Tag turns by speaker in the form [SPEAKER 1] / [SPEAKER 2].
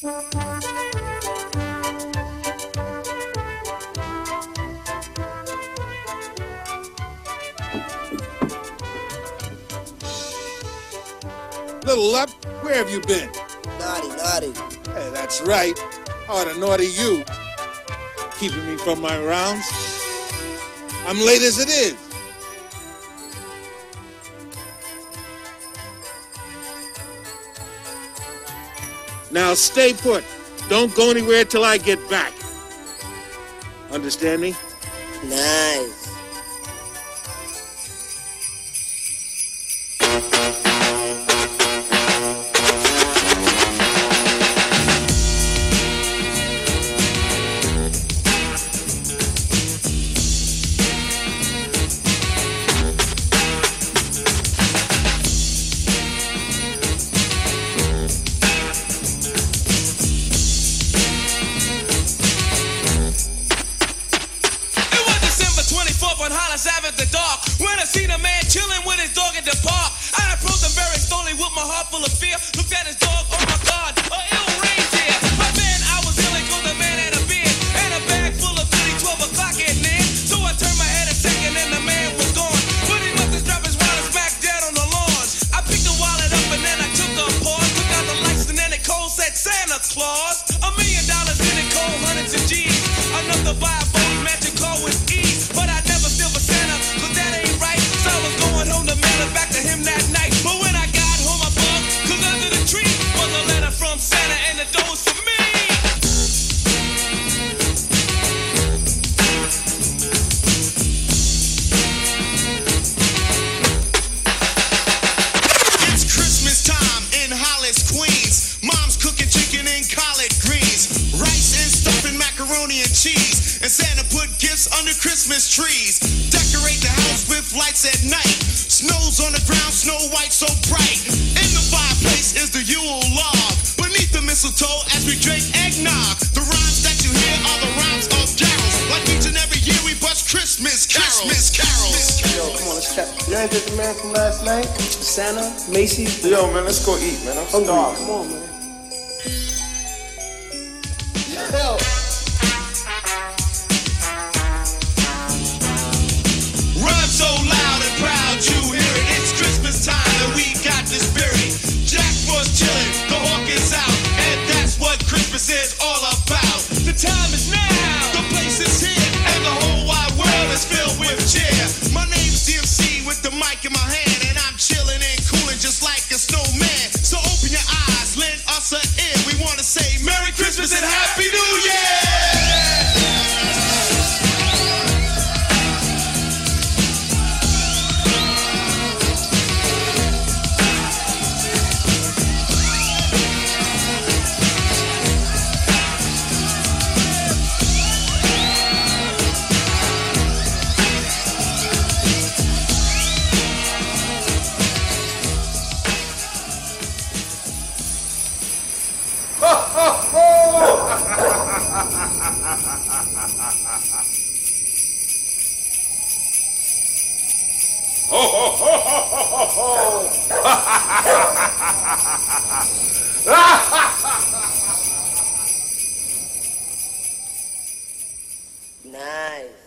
[SPEAKER 1] Little Up, where have you been?
[SPEAKER 2] Naughty.
[SPEAKER 1] Hey, that's right. Oh, the naughty you. Keeping me from my rounds. I'm late as it is. Now stay put. Don't go anywhere till I get back. Understand me?
[SPEAKER 2] Nice.
[SPEAKER 3] Macy.
[SPEAKER 4] Yo, man, let's go eat, man. I'm starving.
[SPEAKER 3] Come on, man.
[SPEAKER 4] Yo.
[SPEAKER 5] Run so loud and proud, you hear it. It's Christmas time and we got the spirit. Jack was chilling, the hawk is out, and that's what Christmas is all about. The time is now, the place is here, and the whole wide world is filled with cheer. My name's DMC with the mic in my hand, and I'm chilling and cooling just like a snowman. So open your eyes, lend us an ear. We want to say Merry Christmas and Happy New Year!
[SPEAKER 2] Nice.